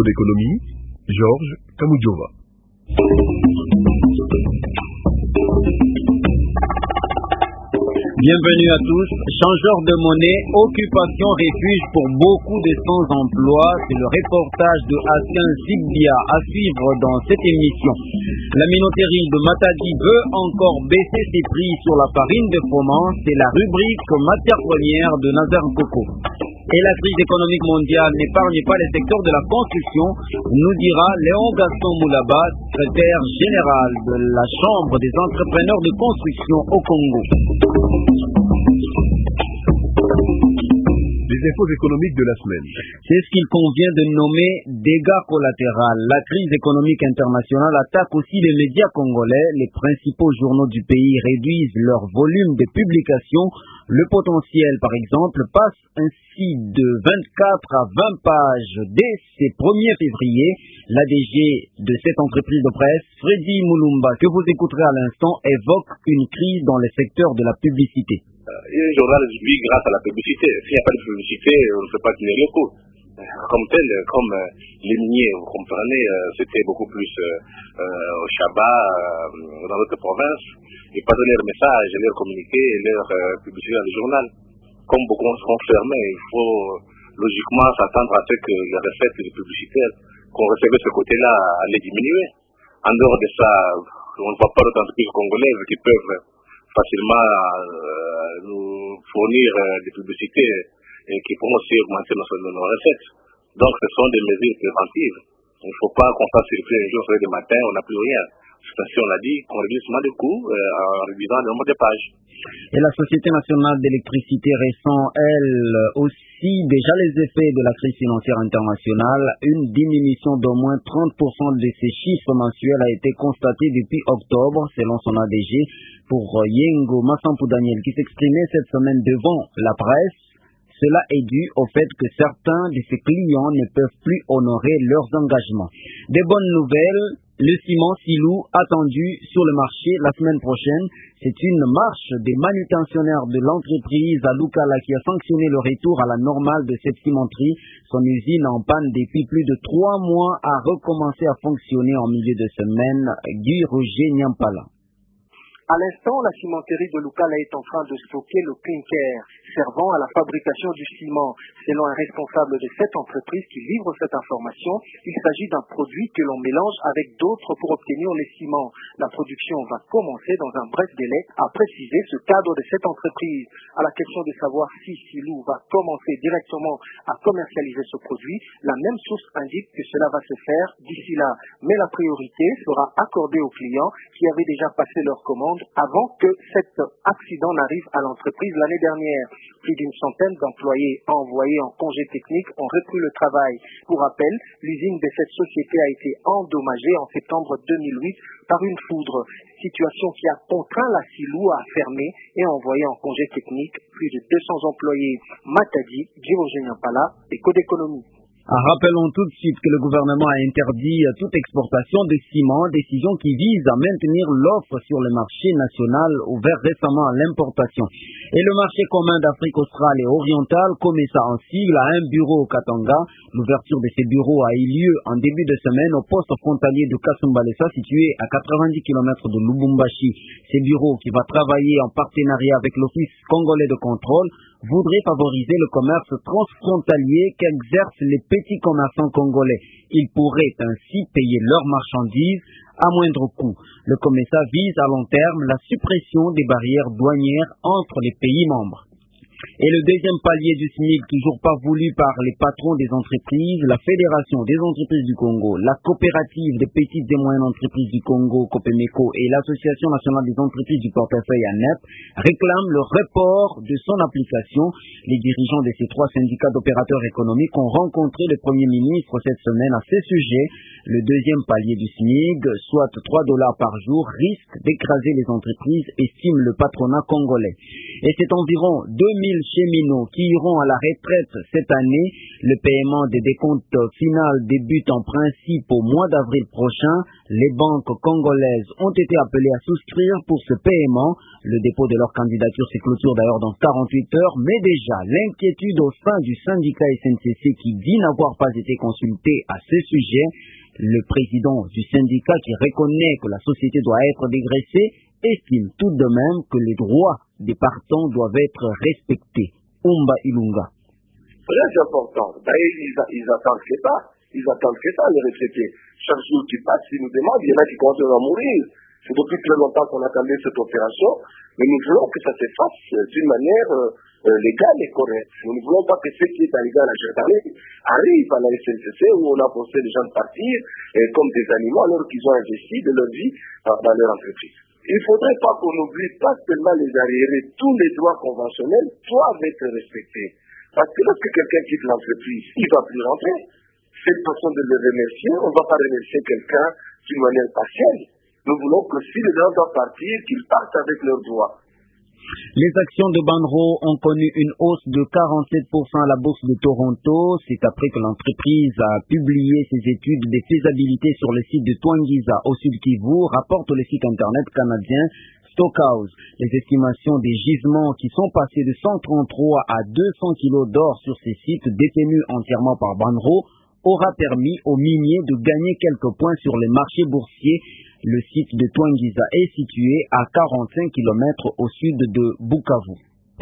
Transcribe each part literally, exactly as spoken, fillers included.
d'économie, Georges Kamoudjova. Bienvenue à tous. Changeurs de monnaie, occupation refuge pour beaucoup de sans-emploi. C'est le reportage de Hassan Sibdia à suivre dans cette émission. La minoterie de Matadi veut encore baisser ses prix sur la farine de froment. C'est la rubrique matière première de Nazar Koko. Et la crise économique mondiale n'épargne pas les secteurs de la construction, nous dira Léon Gaston Moulaba, secrétaire général de la Chambre des entrepreneurs de construction au Congo. Les infos économiques de la semaine. C'est ce qu'il convient de nommer dégâts collatéraux. La crise économique internationale attaque aussi les médias congolais. Les principaux journaux du pays réduisent leur volume de publication. Le potentiel, par exemple, passe ainsi de vingt-quatre à vingt pages dès ce premier février. L'A D G de cette entreprise de presse, Freddy Moulumba, que vous écouterez à l'instant, évoque une crise dans le secteur de la publicité. Un journal vit grâce à la publicité. S'il n'y a pas de publicité, on ne peut pas tenir le coup. Comme tel, comme euh, les miniers, vous comprenez, euh, c'était beaucoup plus euh, euh, au Chabat, euh, dans d'autres provinces. Et pas donner leur message, leur communiquer, leur euh, publicité dans le journal. Comme beaucoup seront fermés, il faut logiquement s'attendre à ce que les recettes de publicité qu'on recevait de ce côté-là allaient diminuer. En dehors de ça, on ne voit pas d'autres entreprises congolaises qui peuvent facilement euh, nous fournir euh, des publicités et qui pourront aussi augmenter nos, nos recettes. Donc ce sont des mesures préventives. Il ne faut pas qu'on fasse circuler un jour, sur le matin, on n'a plus rien. Si on l'a dit, qu'on réduise seulement les coûts euh, en réduisant le nombre de pages. Et la Société nationale d'électricité ressent, elle aussi, déjà les effets de la crise financière internationale. Une diminution d'au moins trente pour cent de ses chiffres mensuels a été constatée depuis octobre, selon son A D G, pour Yengo Massampou Daniel, qui s'exprimait cette semaine devant la presse. Cela est dû au fait que certains de ses clients ne peuvent plus honorer leurs engagements. Des bonnes nouvelles. Le ciment Silou attendu sur le marché la semaine prochaine. C'est une marche des manutentionnaires de l'entreprise à Lukala qui a sanctionné le retour à la normale de cette cimenterie. Son usine en panne depuis plus de trois mois a recommencé à fonctionner en milieu de semaine. Guy Roger Nyampala. À l'instant, la cimenterie de Lukala est en train de stocker le clinker, servant à la fabrication du ciment. Selon un responsable de cette entreprise qui livre cette information, il s'agit d'un produit que l'on mélange avec d'autres pour obtenir les ciments. La production va commencer dans un bref délai, a précisé ce cadre de cette entreprise. À la question de savoir si Silou va commencer directement à commercialiser ce produit, la même source indique que cela va se faire d'ici là. Mais la priorité sera accordée aux clients qui avaient déjà passé leur commande avant que cet accident n'arrive à l'entreprise l'année dernière. Plus d'une centaine d'employés envoyés en congé technique ont repris le travail. Pour rappel, l'usine de cette société a été endommagée en septembre deux mille huit par une foudre, situation qui a contraint la Silou à fermer et envoyer en congé technique plus de deux cents employés. Matadi, Djirogé Nyampala, Éco d'économie. Rappelons tout de suite que le gouvernement a interdit toute exportation de ciment, décision qui vise à maintenir l'offre sur le marché national ouvert récemment à l'importation. Et le marché commun d'Afrique australe et orientale, COMESA en sigle, a un bureau au Katanga. L'ouverture de ces bureaux a eu lieu en début de semaine au poste frontalier de Kasumbalesa, situé à quatre-vingt-dix kilomètres de Lubumbashi. Ces bureaux, qui va travailler en partenariat avec l'Office congolais de contrôle, voudraient favoriser le commerce transfrontalier qu'exercent les petits commerçants congolais. Ils pourraient ainsi payer leurs marchandises à moindre coût. Le COMESA vise à long terme la suppression des barrières douanières entre les pays membres. Et le deuxième palier du S M I C, toujours pas voulu par les patrons des entreprises, la Fédération des entreprises du Congo, la Coopérative des petites et moyennes entreprises du Congo, COPEMECO, et l'Association nationale des entreprises du portefeuille A N E P, réclament le report de son application. Les dirigeants de ces trois syndicats d'opérateurs économiques ont rencontré le Premier ministre cette semaine à ce sujet. Le deuxième palier du S M I C, soit trois dollars par jour, risque d'écraser les entreprises, estime le patronat congolais. Et c'est environ deux mille cheminots qui iront à la retraite cette année. Le paiement des décomptes final débute en principe au mois d'avril prochain. Les banques congolaises ont été appelées à souscrire pour ce paiement. Le dépôt de leur candidature se clôture d'ailleurs dans quarante-huit heures, mais déjà l'inquiétude au sein du syndicat S N C C qui dit n'avoir pas été consulté à ce sujet. Le président du syndicat qui reconnaît que la société doit être dégraissée estime tout de même que les droits des partants doivent être respectés. Umba Ilunga. Très important. D'ailleurs, ils, ils attendent que ça. Ils attendent que ça, les retraités. Chaque jour qui passe, ils nous demandent, il y en a qui continuent à mourir. C'est depuis très longtemps qu'on attendait cette opération, mais nous voulons que ça se fasse d'une manière euh, légale et correcte. Nous ne voulons pas que ce qui est arrivé à la gendarmerie arrive à la S N C C où on a forcé les gens de partir et comme des animaux alors qu'ils ont investi de leur vie dans, dans leur entreprise. Il ne faudrait pas qu'on oublie pas seulement les arriérés, tous les droits conventionnels doivent être respectés. Parce que lorsque quelqu'un quitte l'entreprise, il ne va plus rentrer. C'est une façon de le remercier. On ne va pas remercier quelqu'un d'une manière partielle. Nous voulons que si les gens doivent partir, qu'ils partent avec leurs droits. Les actions de Banro ont connu une hausse de quarante-sept pour cent à la bourse de Toronto. C'est après que l'entreprise a publié ses études de faisabilité sur le site de Twangiza au Sud Kivu, rapporte le site internet canadien Stockhouse. Les estimations des gisements qui sont passés de cent trente-trois à deux cents kilos d'or sur ces sites détenus entièrement par Banro aura permis aux miniers de gagner quelques points sur les marchés boursiers. Le site de Twangiza est situé à quarante-cinq kilomètres au sud de Bukavu.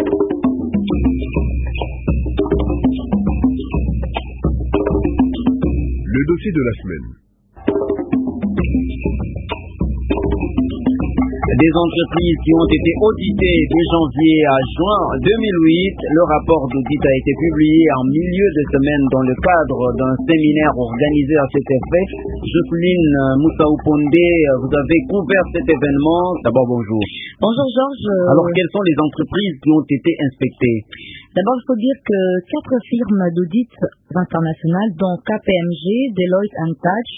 Le dossier de la semaine. Des entreprises qui ont été auditées de janvier à juin deux mille huit. Le rapport d'audit a été publié en milieu de semaine dans le cadre d'un séminaire organisé à cet effet. Jocelyne Moussaoupondé, vous avez couvert cet événement. D'abord, bonjour. Bonjour Georges. Alors, quelles sont les entreprises qui ont été inspectées? D'abord, il faut dire que quatre firmes d'audit internationales, dont K P M G, Deloitte and Touch,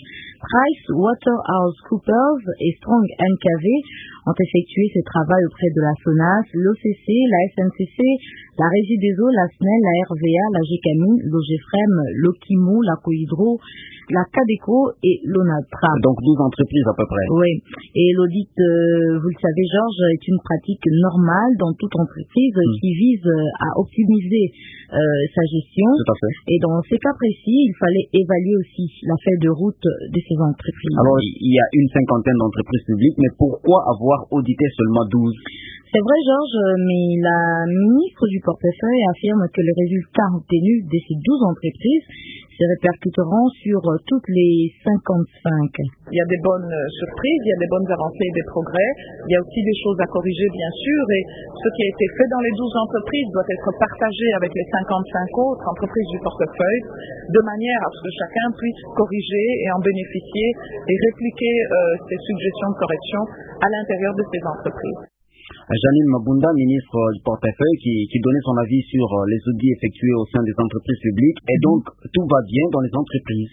PricewaterhouseCoopers et Strong N K V ont effectué ce travail auprès de la SONAS, l'O C C, la S N C C, la Régie des eaux, la S N E L, la R V A, la GECAMIN, l'OGEFREM, l'Okimo, la Cohydro, la Cadeco et l'ONATRA. Donc douze entreprises à peu près. Oui. Et l'audit, euh, vous le savez Georges, est une pratique normale dans toute entreprise mmh. qui vise à optimiser euh, sa gestion. Tout à fait. Et dans ces cas précis, il fallait évaluer aussi la feuille de route de ces entreprises. Alors, il y a une cinquantaine d'entreprises publiques, mais pourquoi avoir audité seulement douze? C'est vrai, Georges, mais la ministre du portefeuille affirme que les résultats obtenus de ces douze entreprises se répercuteront sur toutes les cinquante-cinq. Il y a des bonnes surprises, il y a des bonnes avancées et des progrès. Il y a aussi des choses à corriger, bien sûr, et ce qui a été fait dans les douze entreprises doit être partagé avec les cinquante-cinq autres entreprises du portefeuille, de manière à ce que chacun puisse corriger et en bénéficier et répliquer euh, ces suggestions de correction à l'intérieur de ces entreprises. Janine Mabunda, ministre du portefeuille, qui, qui donnait son avis sur les audits effectués au sein des entreprises publiques. Et donc, tout va bien dans les entreprises?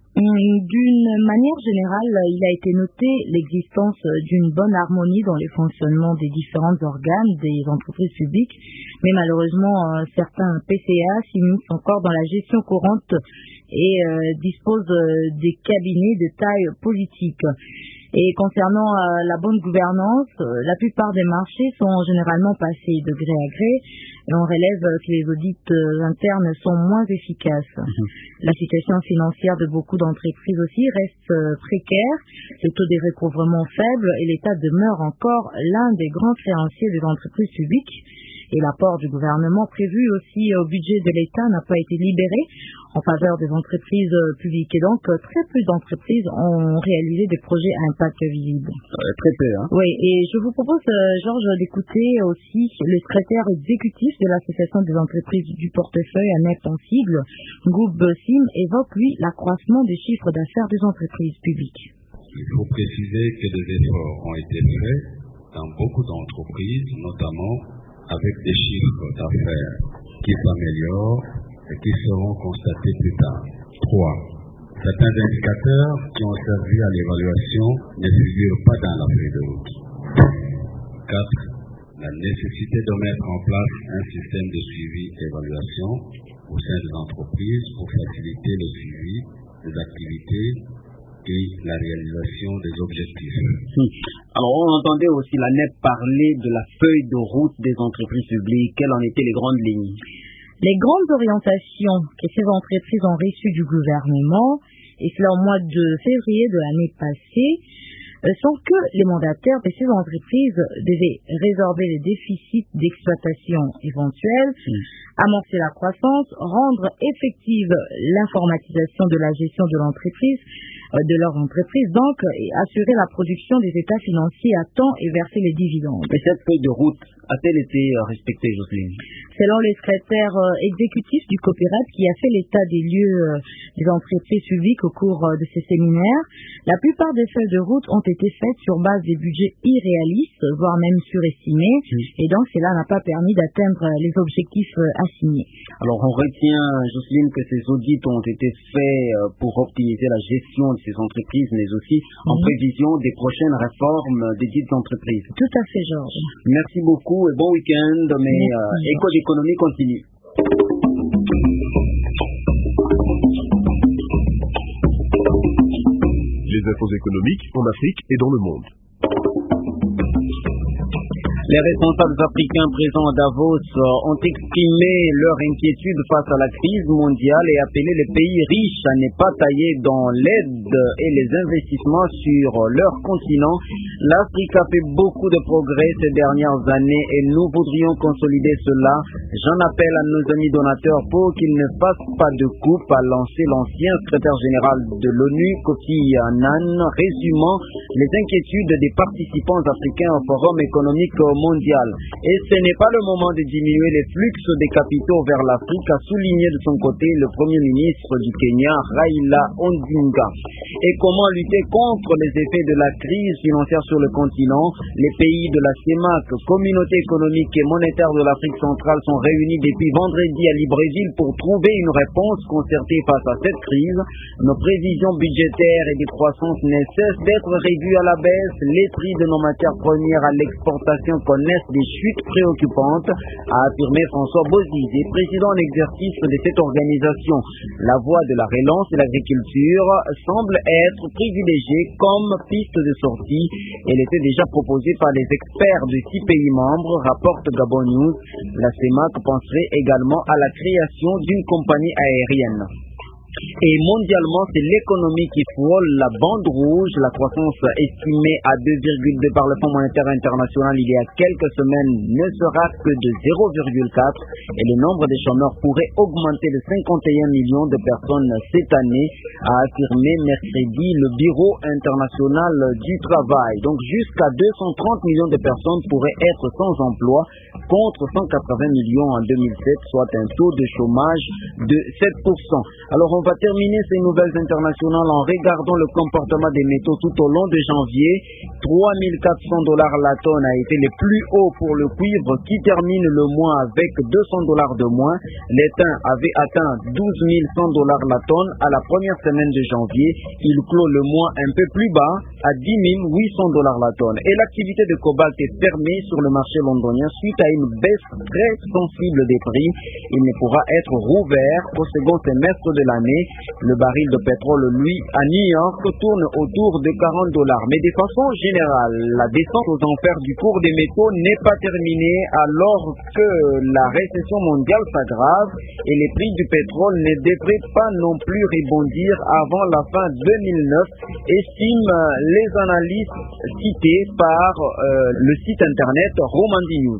D'une manière générale, il a été noté l'existence d'une bonne harmonie dans le fonctionnement des différents organes des entreprises publiques, mais malheureusement, certains P C A s'immiscent encore dans la gestion courante et euh, disposent des cabinets de taille politique. Et concernant euh, la bonne gouvernance, euh, la plupart des marchés sont généralement passés de gré à gré et on relève que les audits euh, internes sont moins efficaces. Mmh. La situation financière de beaucoup d'entreprises aussi reste euh, précaire, le taux de recouvrement faible et l'État demeure encore l'un des grands créanciers des entreprises publiques. Et l'apport du gouvernement prévu aussi au budget de l'État n'a pas été libéré en faveur des entreprises publiques. Et donc, très peu d'entreprises ont réalisé des projets à impact visible. Euh, très peu, hein? Oui, et je vous propose, euh, Georges, d'écouter aussi le secrétaire exécutif de l'Association des entreprises du portefeuille, ANEP en sigle, Goup Sim, évoque, lui, l'accroissement des chiffres d'affaires des entreprises publiques. Il faut préciser que des efforts ont été faits dans beaucoup d'entreprises, notamment avec des chiffres d'affaires qui s'améliorent et qui seront constatés plus tard. trois. Certains indicateurs qui ont servi à l'évaluation ne figurent pas dans la feuille de route. quatre. La la nécessité de mettre en place un système de suivi et d'évaluation au sein des entreprises pour faciliter le suivi des activités et la réalisation des objectifs. Alors, on entendait aussi la N E P parler de la feuille de route des entreprises publiques. Quelles en étaient les grandes lignes? Les grandes orientations que ces entreprises ont reçues du gouvernement, et cela au mois de février de l'année passée, sont que les mandataires de ces entreprises devaient résorber les déficits d'exploitation éventuels, mmh. amorcer la croissance, rendre effective l'informatisation de la gestion de l'entreprise, euh, de leurs entreprises, donc, et assurer la production des états financiers à temps et verser les dividendes. Et cette feuille de route a-t-elle été respectée, Jocelyne? Selon le secrétaire euh, exécutif du coopérative qui a fait l'état des lieux euh, des entreprises publiques au cours euh, de ces séminaires, la plupart des feuilles de route ont été faites sur base des budgets irréalistes, voire même surestimés, mmh. et donc cela n'a pas permis d'atteindre les objectifs euh, assignés. Alors on retient, Jocelyne, que ces audits ont été faits euh, pour optimiser la gestion de ces entreprises, mais aussi mmh. en prévision des prochaines réformes des dites entreprises. Tout à fait, Georges. Merci beaucoup et bon week-end, mais euh, Éco d'économie continue. Les infos économiques en Afrique et dans le monde. Les responsables africains présents à Davos ont exprimé leur inquiétude face à la crise mondiale et appelé les pays riches à ne pas tailler dans l'aide et les investissements sur leur continent. L'Afrique a fait beaucoup de progrès ces dernières années et nous voudrions consolider cela. J'en appelle à nos amis donateurs pour qu'ils ne fassent pas de coupe, a lancé l'ancien secrétaire général de l'ONU, Kofi Annan, résumant les inquiétudes des participants africains au Forum économique mondial. Et ce n'est pas le moment de diminuer les flux des capitaux vers l'Afrique, a souligné de son côté le Premier ministre du Kenya, Raila Odinga. Et comment lutter contre les effets de la crise financière sur le continent? Les pays de la CEMAC, Communauté économique et monétaire de l'Afrique centrale, sont réunis depuis vendredi à Libreville pour trouver une réponse concertée face à cette crise. Nos prévisions budgétaires et de croissance ne cessent d'être réduites à la baisse. Les prix de nos matières premières à l'exportation connaissent des chutes préoccupantes, a affirmé François Bozizé, président en exercice de cette organisation. La voie de la relance de l'agriculture semble être privilégiée comme piste de sortie. Elle était déjà proposée par les experts de six pays membres, rapporte Gabon News. La CEMAC penserait également à la création d'une compagnie aérienne. Et mondialement, c'est l'économie qui frôle la bande rouge. La croissance estimée à deux virgule deux par le Fonds monétaire international il y a quelques semaines ne sera que de zéro virgule quatre et le nombre de chômeurs pourrait augmenter de cinquante et un millions de personnes cette année, a affirmé mercredi le Bureau international du travail. Donc jusqu'à deux cent trente millions de personnes pourraient être sans emploi contre cent quatre-vingts millions en deux mille sept, soit un taux de chômage de sept pour cent. Alors on va terminer ces nouvelles internationales en regardant le comportement des métaux tout au long de janvier. trois mille quatre cents dollars la tonne a été le plus haut pour le cuivre qui termine le mois avec deux cents dollars de moins. L'étain avait atteint douze mille cent dollars la tonne à la première semaine de janvier. Il clôt le mois un peu plus bas à dix mille huit cents dollars la tonne. Et l'activité de cobalt est fermée sur le marché londonien suite à une baisse très sensible des prix. Il ne pourra être rouvert au second semestre de l'année. Le baril de pétrole, lui, à New York, tourne autour de quarante dollars. Mais de façon générale, la descente aux enfers du cours des métaux n'est pas terminée alors que la récession mondiale s'aggrave et les prix du pétrole ne devraient pas non plus rebondir avant la fin deux mille neuf, estiment les analystes cités par euh, le site internet Romandie News.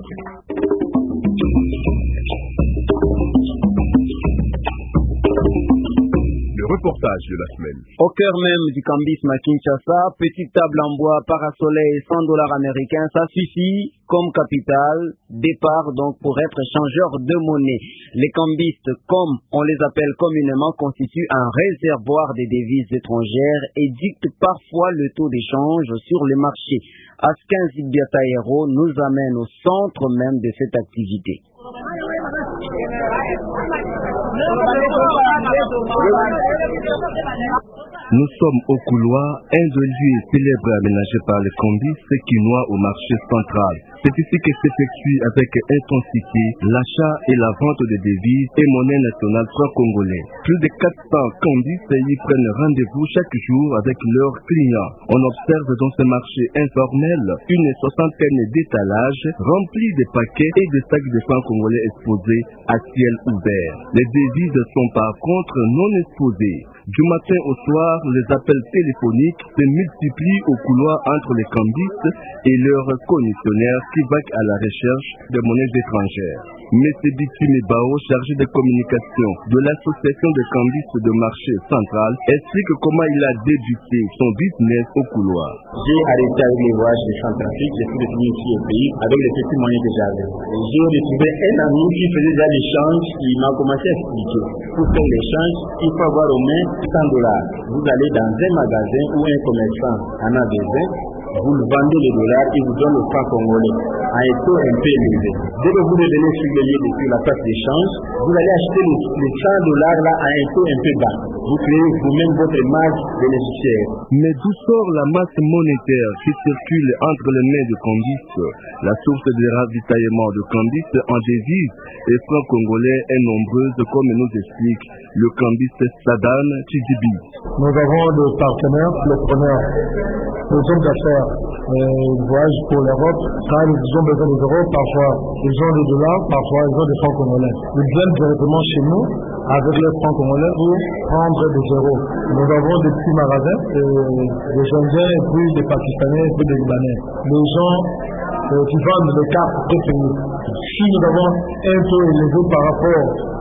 Reportage de la semaine. Au cœur même du cambisme à Kinshasa, petite table en bois, parasoleil, cent dollars américains, ça suffit comme capital, départ donc pour être changeur de monnaie. Les cambistes, comme on les appelle communément, constituent un réservoir des devises étrangères et dictent parfois le taux d'échange sur le marché. Askin Zidbiataero nous amène au centre même de cette activité. Nous sommes au couloir, un des lieux célèbres aménagés par les cambistes qui noient au marché central. C'est ici que s'effectue avec intensité l'achat et la vente de devises et monnaie nationale franc-congolais. Plus de quatre cents cambistes y prennent rendez-vous chaque jour avec leurs clients. On observe dans ce marché informel une soixantaine d'étalages remplis de paquets et de sacs de francs congolais exposés à ciel ouvert. Les devises sont par contre non exposées. Du matin au soir, les appels téléphoniques se multiplient au couloir entre les cambistes et leurs commissionnaires qui vaquent à la recherche de monnaies étrangères. M. Bitsumi Bao, chargé de communication de l'association de cambistes de marché central, explique comment il a débuté son business au couloir. J'ai arrêté avec les voyages de Centrafrique, j'ai pu retourner ici au pays avec les petits moyens que j'avais. J'ai retrouvé un ami qui faisait déjà l'échange, qui m'a commencé à expliquer. Pour faire l'échange, il faut avoir au moins cent dollars. Vous allez dans un magasin où un commerçant en a besoin, vous le vendez les dollars, il vous donne le franc congolais à un taux un peu élevé. Dès que vous revenez sur le lieu depuis la place d'échange, vous allez acheter les, les cent dollars là à un taux un peu bas. Vous créez vous-même votre marge bénéficiaire. Mais d'où sort la masse monétaire qui circule entre les mains de cambistes? La source de ravitaillement de cambistes en devises et francs congolais est nombreuse, comme nous explique le cambiste Sadan Chidibi. Nous avons des partenaires, les preneurs, les hommes d'affaires, euh, voyagent pour l'Europe. Quand ils ont besoin des euros, parfois ils ont des dollars, parfois ils ont des francs congolais. Ils viennent directement chez nous avec les francs congolais pour prendre des euros. Nous avons des petits magasins, euh, des Indiens et puis des Pakistanais et puis des Libanais. Les gens euh, qui vendent les cartes prépayées. Si nous avons un taux élevé par rapport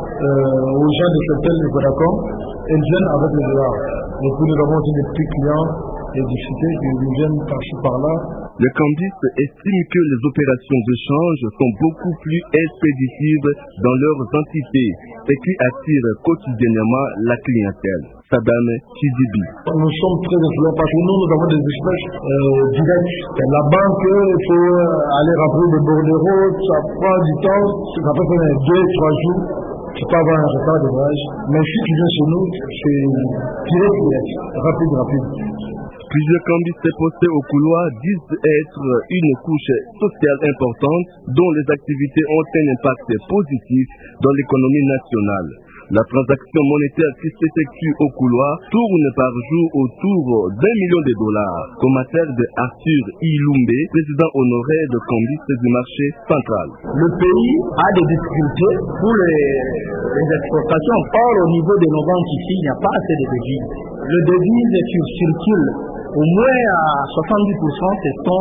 euh, aux gens de certaines Vodacom, ils viennent avec les dollars. Et puis nous avons aussi des petits clients et des cités qui viennent par-ci par-là. Les cambistes estiment que les opérations de change sont beaucoup plus expéditives dans leurs entités et qui attirent quotidiennement la clientèle. Sadame Chidibi. Nous sommes très influents parce que nous, nous avons des espèces euh, directes. La banque, il faut aller remplir des bordereaux, ça prend du temps, ça peut faire deux, trois jours. Tu peux avoir un retard de voyage. Mais si tu viens chez nous, c'est direct, direct, rapide, rapide. Plusieurs cambistes postés au couloir disent être une couche sociale importante dont les activités ont un impact positif dans l'économie nationale. La transaction monétaire qui s'effectue au couloir tourne par jour autour d'un million de dollars. Commentaire de Arthur Ilumbe, président honoraire de cambistes du marché central. Le pays a des difficultés pour les, les exportations. Or, au niveau de nos banques ici, il n'y a pas assez de devises. Le devise qui circule au moins à soixante-dix pour cent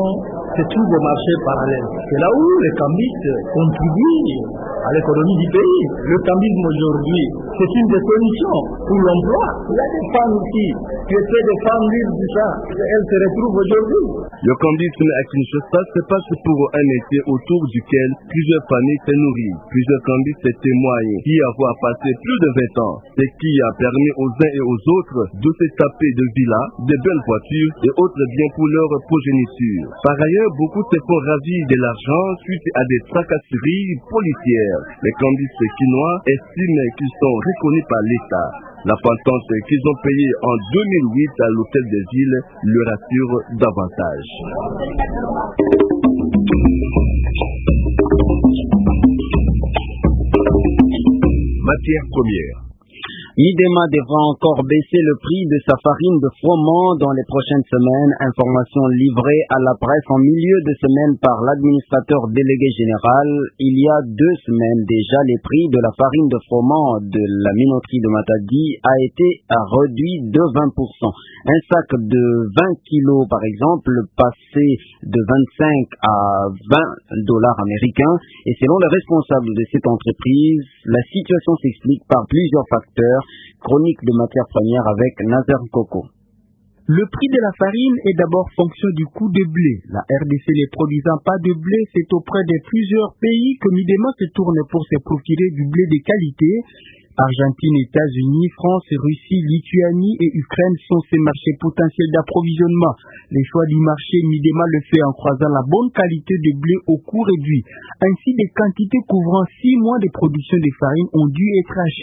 se trouve au marché parallèle. C'est là où les cambistes contribuent à l'économie du pays. Le cambisme aujourd'hui, c'est une des solutions pour l'emploi. Il y a des femmes ici qui essaient de femmes libres du ça. Elles se retrouvent aujourd'hui. Le cambisme à Kinshasa se passe pour un métier autour duquel plusieurs familles se nourrissent. Plusieurs cambistes témoignent y avoir passé plus de vingt ans, ce qui a permis aux uns et aux autres de se taper de villas, de belles voitures et autres biens pour leur progéniture. Par ailleurs, beaucoup se font ravir de l'argent suite à des tracasseries policières. Les cambistes chinois estiment qu'ils sont reconnus par l'État. La patente qu'ils ont payée en deux mille huit à l'hôtel des villes leur assure davantage. Matière première. Midema devra encore baisser le prix de sa farine de froment dans les prochaines semaines. Information livrée à la presse en milieu de semaine par l'administrateur délégué général. Il y a deux semaines déjà, les prix de la farine de froment de la minoterie de Matadi a été réduit de vingt pour cent. Un sac de vingt kilos, par exemple, passé de vingt-cinq à vingt dollars américains. Et selon les responsables de cette entreprise, la situation s'explique par plusieurs facteurs. Chronique de matières premières avec Nazer Koko. Le prix de la farine est d'abord fonction du coût de blé. La R D C ne produisant pas de blé, c'est auprès de plusieurs pays que Midema se tourne pour se procurer du blé de qualité. Argentine, États-Unis, France, Russie, Lituanie et Ukraine sont ces marchés potentiels d'approvisionnement. Les choix du marché, Midema le fait en croisant la bonne qualité de blé au coût réduit. Ainsi, des quantités couvrant six mois de production de farine ont dû être achetées.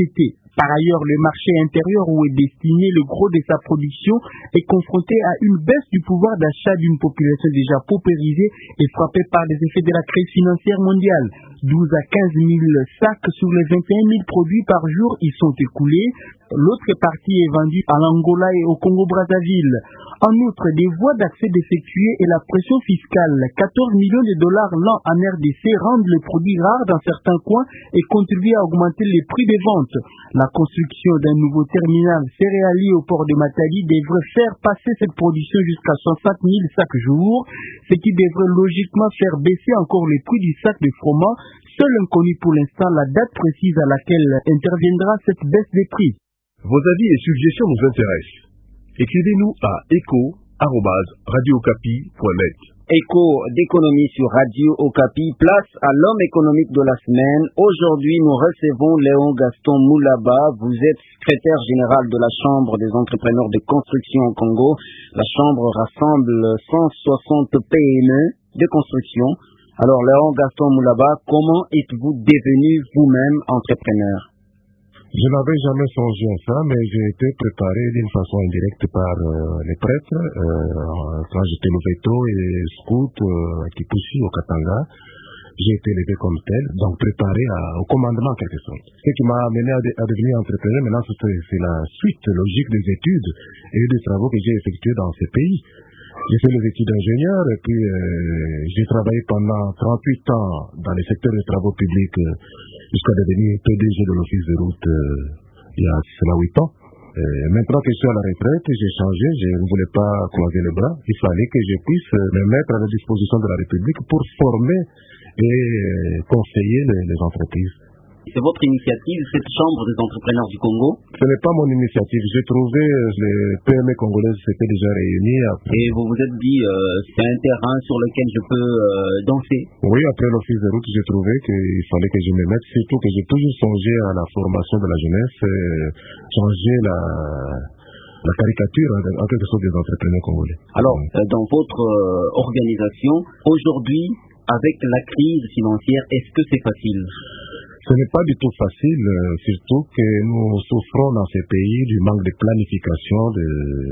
Par ailleurs, le marché intérieur où est destiné le gros de sa production est confronté à une baisse du pouvoir d'achat d'une population déjà paupérisée et frappée par les effets de la crise financière mondiale. douze à quinze mille sacs sur les vingt et un mille produits par jour y sont écoulés. L'autre partie est vendue à l'Angola et au Congo-Brazzaville. En outre, des voies d'accès défectuées et la pression fiscale, quatorze millions de dollars l'an en R D C rendent le produit rare dans certains coins et contribuent à augmenter les prix des ventes. La construction d'un nouveau terminal céréalier au port de Matadi devrait faire passer cette production jusqu'à soixante mille sacs jour, ce qui devrait logiquement faire baisser encore les prix du sac de froment, seul inconnu pour l'instant la date précise à laquelle interviendra cette baisse des prix. Vos avis et suggestions nous intéressent. Écrivez-nous à écho arobase radio okapi point net. Écho d'économie sur Radio Okapi, place à l'homme économique de la semaine. Aujourd'hui, nous recevons Léon Gaston Moulaba. Vous êtes secrétaire général de la Chambre des entrepreneurs de construction au Congo. La Chambre rassemble cent soixante P M E de construction. Alors, Léon Gaston Moulaba, comment êtes-vous devenu vous-même entrepreneur? Je n'avais jamais songé à ça, mais j'ai été préparé d'une façon indirecte par euh, les prêtres. Euh, quand j'étais Loveto et scout euh, à Kipushi, au Katanga, j'ai été élevé comme tel, donc préparé à, au commandement en quelque sorte. Ce qui m'a amené à, de, à devenir entrepreneur, maintenant c'est la suite logique des études et des travaux que j'ai effectués dans ces pays. J'ai fait les études d'ingénieur et puis euh, j'ai travaillé pendant trente-huit ans dans les secteurs des travaux publics euh, jusqu'à devenir P D G de l'office de route euh, il y a cela huit ans. Et maintenant que je suis à la retraite, j'ai changé, je ne voulais pas croiser les bras. Il fallait que je puisse me mettre à la disposition de la République pour former et conseiller les, les entreprises. C'est votre initiative, cette Chambre des entrepreneurs du Congo? Ce n'est pas mon initiative. J'ai trouvé les P M E congolaises s'étaient déjà réunies. Après. Et vous vous êtes dit, euh, c'est un terrain sur lequel je peux euh, danser? Oui, après l'office de route, j'ai trouvé qu'il fallait que je me mette, surtout que j'ai toujours songé à la formation de la jeunesse, et changer la... la caricature en quelque sorte des entrepreneurs congolais. Alors, euh, dans votre euh, organisation, aujourd'hui, avec la crise financière, est-ce que c'est facile? Ce n'est pas du tout facile, euh, surtout que nous souffrons dans ces pays du manque de planification de,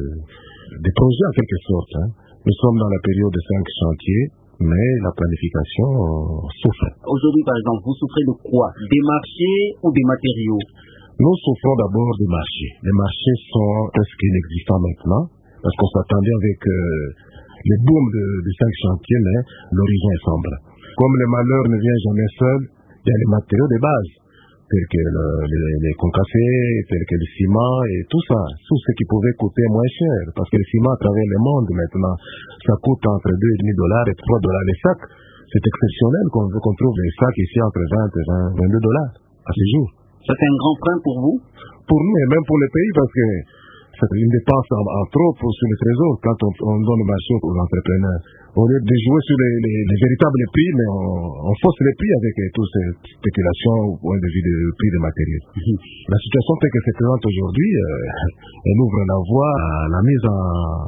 des projets en quelque sorte. Hein. Nous sommes dans la période de cinq chantiers, mais la planification euh, souffre. Aujourd'hui, par exemple, vous souffrez de quoi? Des marchés ou des matériaux? Nous souffrons d'abord des marchés. Les marchés sont presque inexistants maintenant, parce qu'on s'attendait avec euh, le boom de, de cinq chantiers, mais l'horizon est sombre. Comme le malheur ne vient jamais seul, il y a les matériaux de base, tels que le, les, les concassés, tels que le ciment et tout ça, tout ce qui pouvait coûter moins cher, parce que le ciment à travers le monde maintenant, ça coûte entre deux virgule cinq dollars et trois dollars les sacs. C'est exceptionnel qu'on qu'on trouve les sacs ici entre vingt et vingt-deux dollars à ce jour. Ça c'est un grand frein pour vous? Pour nous et même pour les pays, parce que c'est une dépense en, en trop pour, sur le trésor quand on, on donne le marché aux entrepreneurs. Au lieu de jouer sur les, les, les véritables prix, mais on, on fausse les prix avec euh, toutes ces spéculations au point de vue des prix des matériels. Mm-hmm. La situation telle que se présente aujourd'hui, euh, elle ouvre la voie à la mise en,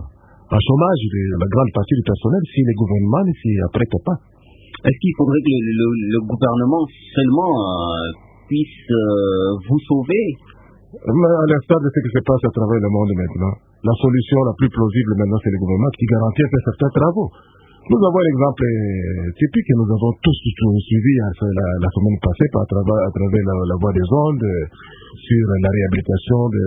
en chômage de la grande partie du personnel si les gouvernements ne s'y apprêtent pas. Est-ce qu'il faudrait que le, le, le gouvernement seulement euh, puisse euh, vous sauver? Mais à l'instar de ce qui se passe à travers le monde maintenant, la solution la plus plausible maintenant, c'est le gouvernement qui garantit certains travaux. Nous avons un exemple typique que nous avons tous suivi la, la semaine passée à travers, à travers la, la voie des ondes sur la réhabilitation de,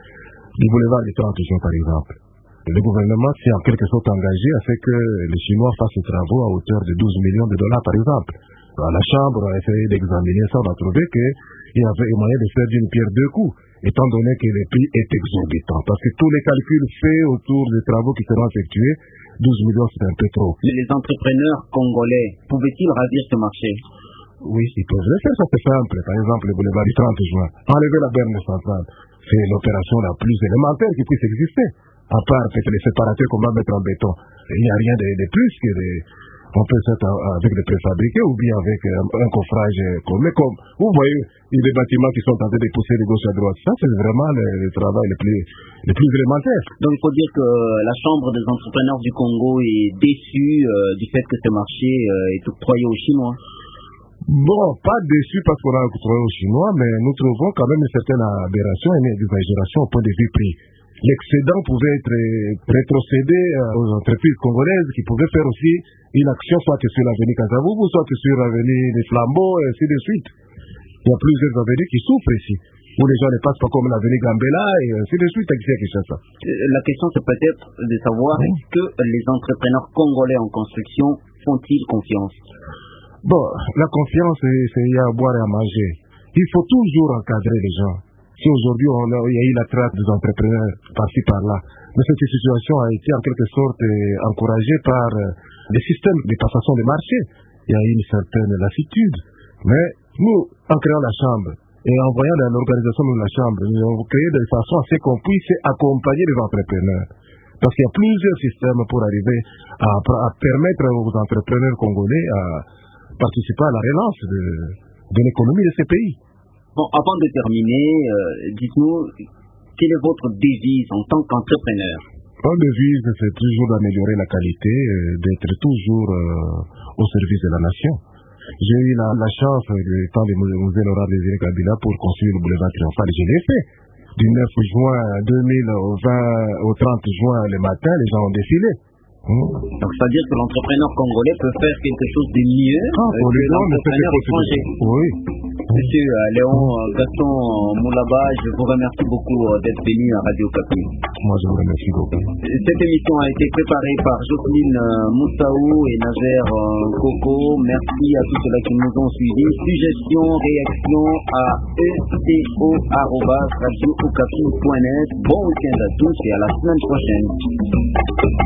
du boulevard des trente juin par exemple. Le gouvernement s'est en quelque sorte engagé à ce que les Chinois fassent des travaux à hauteur de douze millions de dollars par exemple. À la Chambre, on a essayé d'examiner ça, on a trouvé qu'il y avait moyen de faire d'une pierre deux coups, étant donné que les prix est exorbitant. Parce que tous les calculs faits autour des travaux qui seront effectués, douze millions c'est un peu trop. Les entrepreneurs congolais, pouvaient-ils ravir ce marché? Oui, ils peuvent le faire, ça c'est simple. Par exemple, le boulevard du trente juin, enlever la berne centrale, c'est l'opération la plus élémentaire qui puisse exister. À part peut-être les séparateurs qu'on va mettre en béton. Il n'y a rien de, de plus que des... On peut faire avec des préfabriqués ou bien avec un, un coffrage commun. Mais comme vous voyez, il y a des bâtiments qui sont en train de pousser de gauche à droite. Ça, c'est vraiment le, le travail le plus, le plus élémentaire. Donc, il faut dire que la Chambre des entrepreneurs du Congo est déçue euh, du fait que ce marché euh, est octroyé aux Chinois. Bon, pas déçu parce qu'on a trouvé aux Chinois, mais nous trouvons quand même une certaine aberration et une exagération au point de vue prix. L'excédent pouvait être rétrocédé aux entreprises congolaises qui pouvaient faire aussi une action soit sur l'avenue Kazavubu, soit sur l'avenue des Flambeaux, et ainsi de suite. Il y a plusieurs avenues qui souffrent ici, où les gens ne passent pas comme l'avenue Gambela, et ainsi de suite, ici à Kinshasa. La question, c'est peut-être de savoir oui. Est-ce que les entrepreneurs congolais en construction font-ils confiance? Bon, la confiance, c'est il y a à boire et à manger. Il faut toujours encadrer les gens. Si aujourd'hui on a, il y a eu la traite des entrepreneurs par-ci par-là, mais cette situation a été en quelque sorte encouragée par les systèmes de passation des marchés. Il y a eu une certaine lassitude. Mais nous, en créant la chambre et en voyant l'organisation de la chambre, nous avons créé de façon à ce qu'on puisse accompagner les entrepreneurs. Parce qu'il y a plusieurs systèmes pour arriver à, à permettre aux entrepreneurs congolais à participer à la relance de, de l'économie de ces pays. Bon, avant de terminer, euh, dites-nous, quelle est votre devise en tant qu'entrepreneur? Mon devise, c'est toujours d'améliorer la qualité, euh, d'être toujours euh, au service de la nation. J'ai eu la, la chance, du temps du musée Laurent Désiré Kabila, pour construire le boulevard triomphal. Je l'ai fait. Du neuf juin deux mille au, vingt, au trente juin le matin, les gens ont défilé. Mmh. Donc, c'est-à-dire que l'entrepreneur congolais peut faire quelque chose de mieux ah, euh, que l'entrepreneur étranger. Oui. Monsieur euh, Léon euh, Gaston Moulaba, je vous remercie beaucoup euh, d'être venu à Radio Kapi. Moi, je vous remercie beaucoup. Cette émission a été préparée par Jocelyne euh, Moussaou et Nazer euh, Koko. Merci à tous ceux-là qui nous ont suivis. Suggestions, réactions à e c o arobase radio okapi point net. Bon week-end à tous et à la semaine prochaine.